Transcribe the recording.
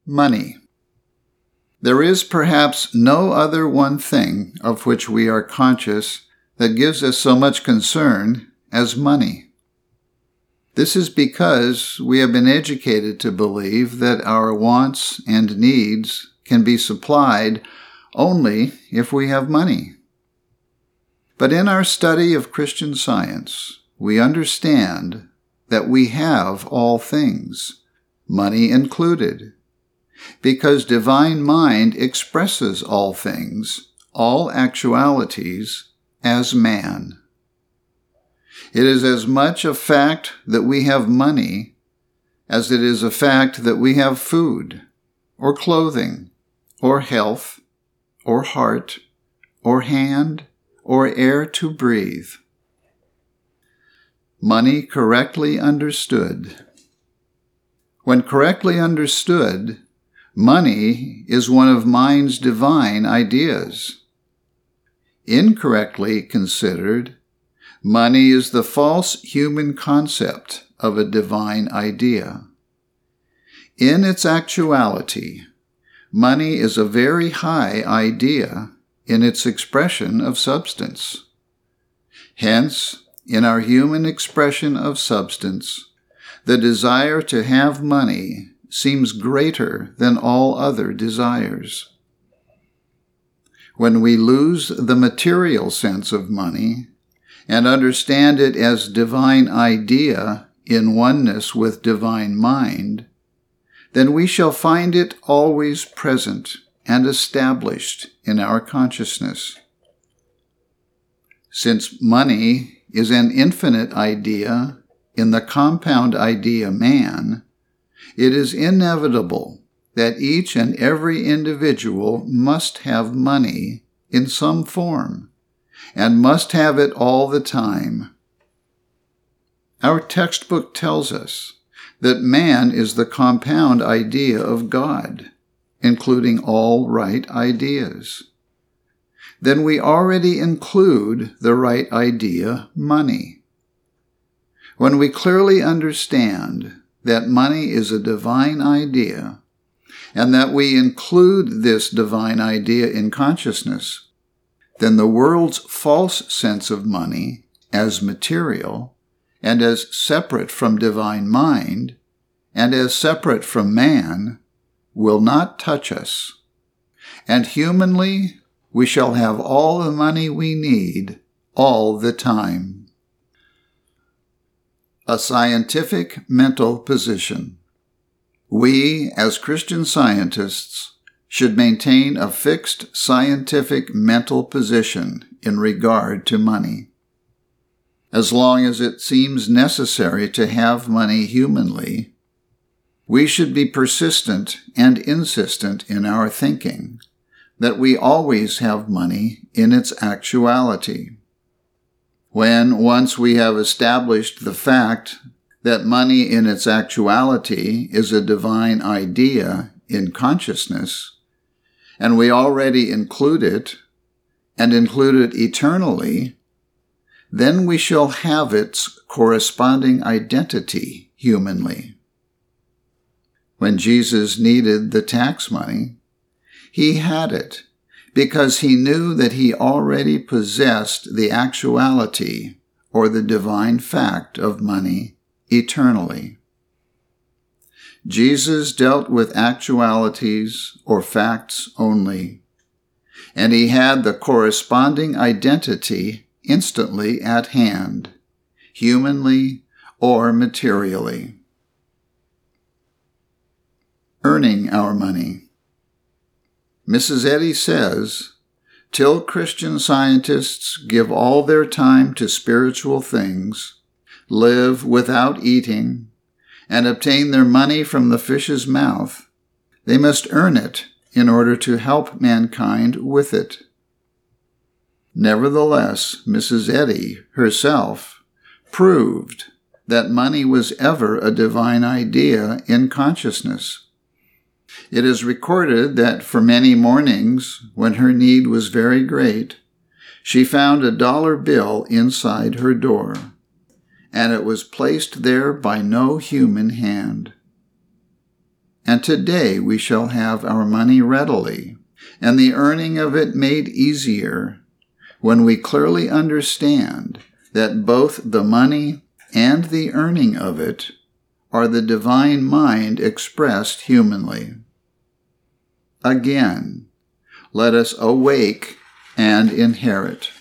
money. There is perhaps no other one thing of which we are conscious that gives us so much concern as money. This is because we have been educated to believe that our wants and needs can be supplied only if we have money. But in our study of Christian Science, we understand that we have all things, money included, because divine mind expresses all things, all actualities, as man. It is as much a fact that we have money as it is a fact that we have food, or clothing, or health, or heart, or hand, or air to breathe. Money correctly understood. When correctly understood, money is one of mind's divine ideas. Incorrectly considered, money is the false human concept of a divine idea. In its actuality, money is a very high idea in its expression of substance. Hence, in our human expression of substance, the desire to have money seems greater than all other desires. When we lose the material sense of money and understand it as divine idea in oneness with divine mind, then we shall find it always present and established in our consciousness. Since money is an infinite idea in the compound idea man, it is inevitable that each and every individual must have money in some form, and must have it all the time. Our textbook tells us that man is the compound idea of God, including all right ideas. Then we already include the right idea, money. When we clearly understand that money is a divine idea, and that we include this divine idea in consciousness, then the world's false sense of money as material, and as separate from divine mind, and as separate from man, will not touch us. And humanly, we shall have all the money we need all the time. A scientific mental position. We, as Christian Scientists, should maintain a fixed scientific mental position in regard to money. As long as it seems necessary to have money humanly, we should be persistent and insistent in our thinking that we always have money in its actuality. When once we have established the fact that money in its actuality is a divine idea in consciousness, and we already include it, and include it eternally, then we shall have its corresponding identity humanly. When Jesus needed the tax money, he had it because he knew that he already possessed the actuality or the divine fact of money eternally. Jesus dealt with actualities or facts only, and he had the corresponding identity instantly at hand, humanly or materially. Earning our money. Mrs. Eddy says, "Till Christian Scientists give all their time to spiritual things, live without eating, and obtain their money from the fish's mouth, they must earn it in order to help mankind with it." Nevertheless, Mrs. Eddy herself proved that money was ever a divine idea in consciousness. It is recorded that for many mornings, when her need was very great, she found a dollar bill inside her door, and it was placed there by no human hand. And today we shall have our money readily, and the earning of it made easier, when we clearly understand that both the money and the earning of it are the divine mind expressed humanly. Again, let us awake and inherit.